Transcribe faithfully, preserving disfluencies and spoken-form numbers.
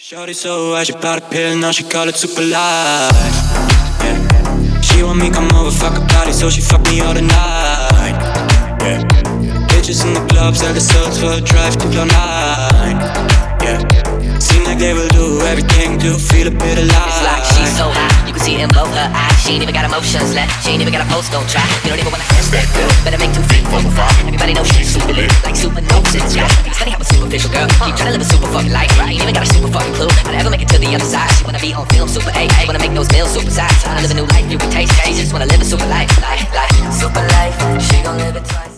Shorty so high, she bought a pill, now she call it super life. Yeah. She want me come over, fuck her body, so she fuck me all the night. Yeah. Bitches in the club, sell the souls for a drive to cloud nine. Yeah. Seem like they will do everything to feel a bit alive. It's like she's so high, you can see it in both her eyes. She ain't even got emotions left, she ain't even got a post, don't try. You don't even wanna ask that girl, better make two feet for a fall. Everybody knows she's super lit, like supernovas in the sky. It's funny how a superficial girl keep trying to live a super fucking life. Ain't even got a super fucking clue how to ever make it to the other side. She wanna be on film, super A, wanna make those meals super size. Wanna live a new life, you can taste, taste. Just wanna live a super life, life, life, super life. She gon' live it twice.